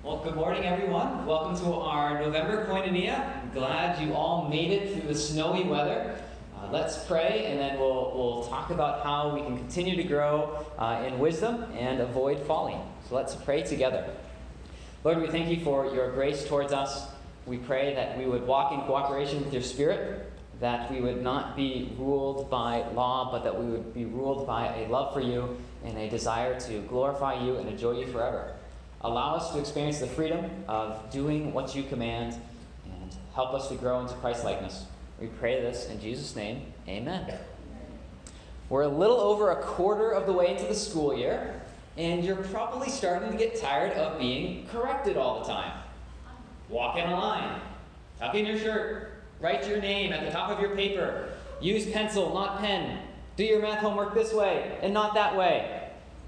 Well, good morning, everyone. Welcome to our November Koinonia. I'm glad you all made it through the snowy weather. Let's pray, and then we'll talk about how we can continue to grow in wisdom and avoid falling. So let's pray together. Lord, we thank you for your grace towards us. We pray that we would walk in cooperation with your Spirit, that we would not be ruled by law, but that we would be ruled by a love for you and a desire to glorify you and enjoy you forever. Allow us to experience the freedom of doing what you command and help us to grow into Christ-likeness. We pray this in Jesus' name. Amen. We're a little over a quarter of the way into the school year, and you're probably starting to get tired of being corrected all the time. Walk in a line. Tuck in your shirt. Write your name at the top of your paper. Use pencil, not pen. Do your math homework this way and not that way.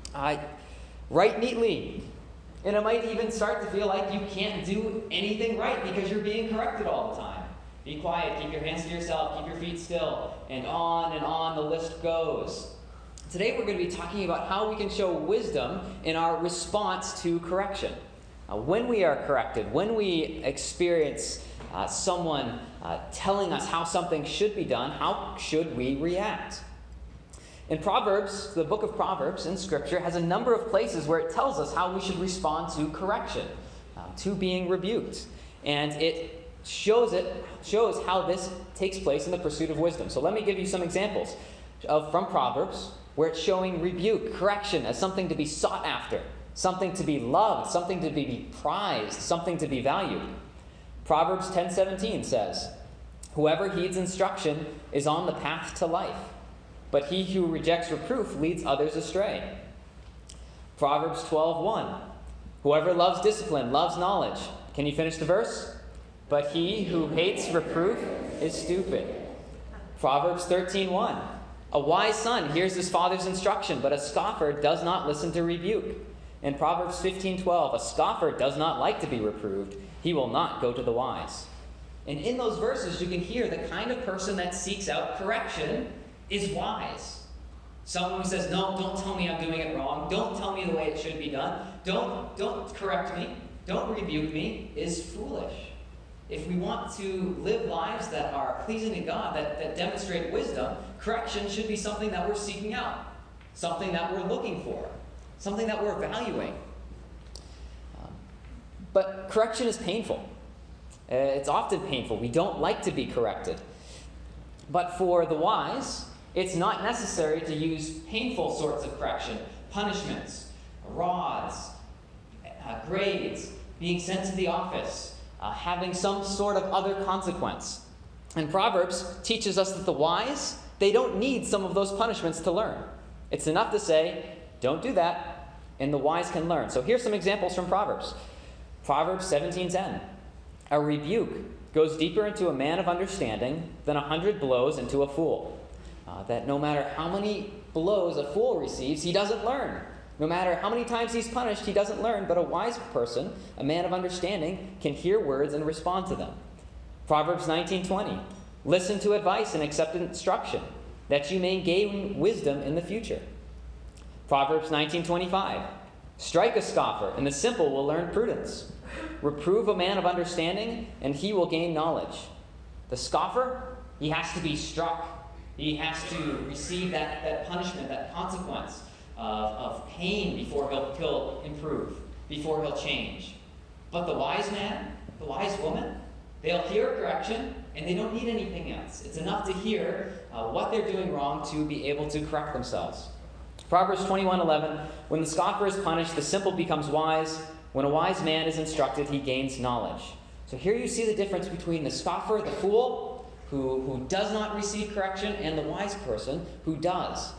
Write neatly. And it might even start to feel like you can't do anything right because you're being corrected all the time. Be quiet, keep your hands to yourself, keep your feet still, and on the list goes. Today we're going to be talking about how we can show wisdom in our response to correction. When we are corrected, when we experience someone telling us how something should be done, how should we react? In Proverbs, the book of Proverbs in Scripture has a number of places where it tells us how we should respond to correction, to being rebuked. And it shows how this takes place in the pursuit of wisdom. So let me give you some examples from Proverbs where it's showing rebuke, correction as something to be sought after, something to be loved, something to be prized, something to be valued. Proverbs 10:17 says, "Whoever heeds instruction is on the path to life, but he who rejects reproof leads others astray." Proverbs 12:1. "Whoever loves discipline loves knowledge." Can you finish the verse? "But he who hates reproof is stupid." Proverbs 13:1. "A wise son hears his father's instruction, but a scoffer does not listen to rebuke." And Proverbs 15:12. "A scoffer does not like to be reproved. He will not go to the wise." And in those verses, you can hear the kind of person that seeks out correction is wise. Someone who says, "No, don't tell me I'm doing it wrong. Don't tell me the way it should be done. Don't correct me. Don't rebuke me," is foolish. If we want to live lives that are pleasing to God, that demonstrate wisdom, correction should be something that we're seeking out, something that we're looking for, something that we're valuing. But correction is painful. It's often painful. We don't like to be corrected. But for the wise, it's not necessary to use painful sorts of correction, punishments, rods, grades, being sent to the office, having some sort of other consequence. And Proverbs teaches us that the wise, they don't need some of those punishments to learn. It's enough to say, "Don't do that," and the wise can learn. So here's some examples from Proverbs. Proverbs 17:10. "A rebuke goes deeper into a man of understanding than 100 blows into a fool." That no matter how many blows a fool receives, he doesn't learn. No matter how many times he's punished, he doesn't learn. But a wise person, a man of understanding, can hear words and respond to them. Proverbs 19:20. "Listen to advice and accept instruction, that you may gain wisdom in the future." Proverbs 19:25. "Strike a scoffer, and the simple will learn prudence. Reprove a man of understanding, and he will gain knowledge." The scoffer, he has to be struck. He has to receive that punishment, that consequence of pain before he'll improve, before he'll change. But the wise man, the wise woman, they'll hear correction, and they don't need anything else. It's enough to hear what they're doing wrong to be able to correct themselves. Proverbs 21:11. "When the scoffer is punished, the simple becomes wise. When a wise man is instructed, he gains knowledge." So here you see the difference between the scoffer, the fool, who does not receive correction, and the wise person who does.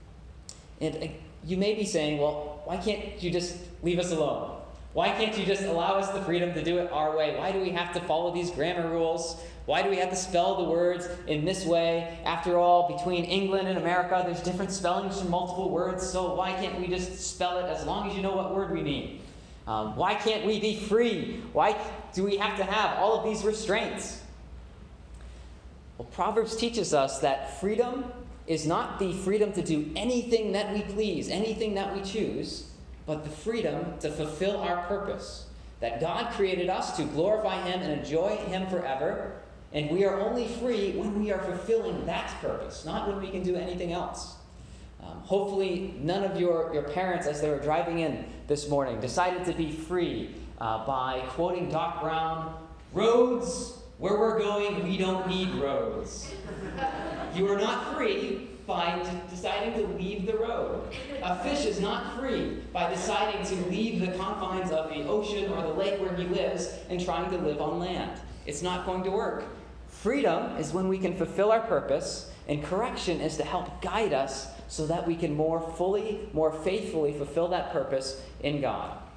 And you may be saying, "Well, why can't you just leave us alone? Why can't you just allow us the freedom to do it our way? Why do we have to follow these grammar rules? Why do we have to spell the words in this way? After all, between England and America, there's different spellings for multiple words, so why can't we just spell it as long as you know what word we mean? Why can't we be free? Why do we have to have all of these restraints?" Well, Proverbs teaches us that freedom is not the freedom to do anything that we please, anything that we choose, but the freedom to fulfill our purpose, That God created us to glorify Him and enjoy Him forever, and we are only free when we are fulfilling that purpose, not when we can do anything else. Hopefully, none of your parents, as they were driving in this morning, decided to be free by quoting Doc Brown, "Roads, where we're going, we don't need roads." You are not free by deciding to leave the road. A fish is not free by deciding to leave the confines of the ocean or the lake where he lives and trying to live on land. It's not going to work. Freedom is when we can fulfill our purpose, and correction is to help guide us so that we can more fully, more faithfully fulfill that purpose in God.